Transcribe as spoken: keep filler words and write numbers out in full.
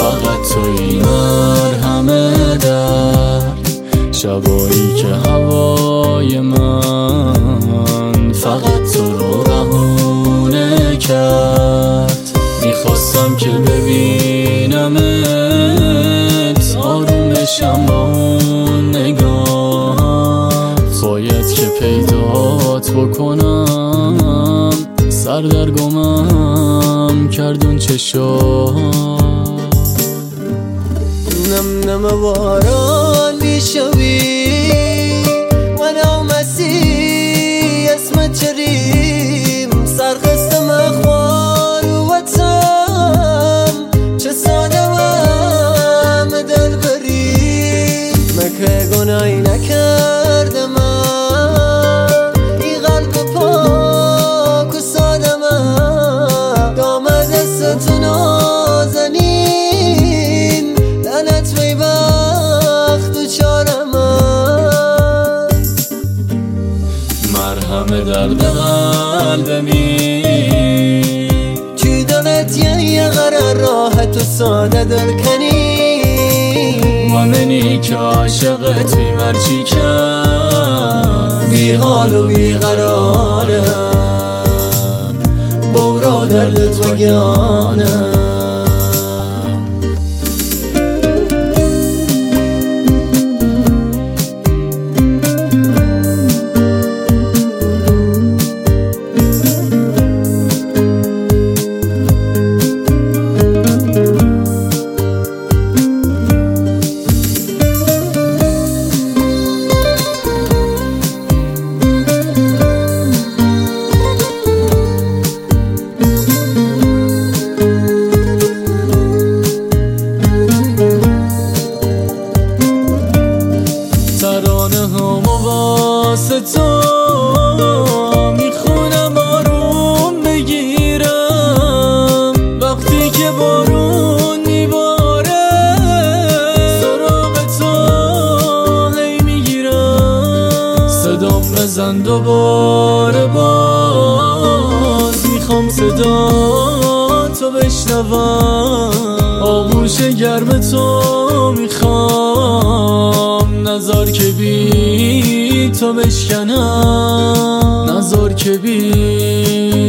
فقط تویی مرهم درد. شبایی که هوای من فقط تو رو بهونه کرد. میخواستم که ببینمت آروم بشم با اون نگاهت. باید که پیدات بکنم، سردرگمم کردون چشات. نم نم باران میشوی و نامسی اسمت چریم سرخستم اخوار و تم. چه ساده وم دل بری مکه گناهی نکردم ای قلب پاک و ساده من دام دست نازنین لعنت بی بخت و چارم. مرهم درد قلبمی چی دلت یه قرار راحت و ساده دل کنی و منی که عاشقت بی مرچی کرد. بی حال و بی قرارم بورا دردت وگانم. ترانه هم واسه تو میخونم آروم بگیرم. وقتی که بارون میباره سراغ تو هی میگیرم. صدام بزن دوباره باز میخوام صدا تو بشنوم. آغوش گرم تو میخوام نزار که بی تو بشکنم. نزار که بی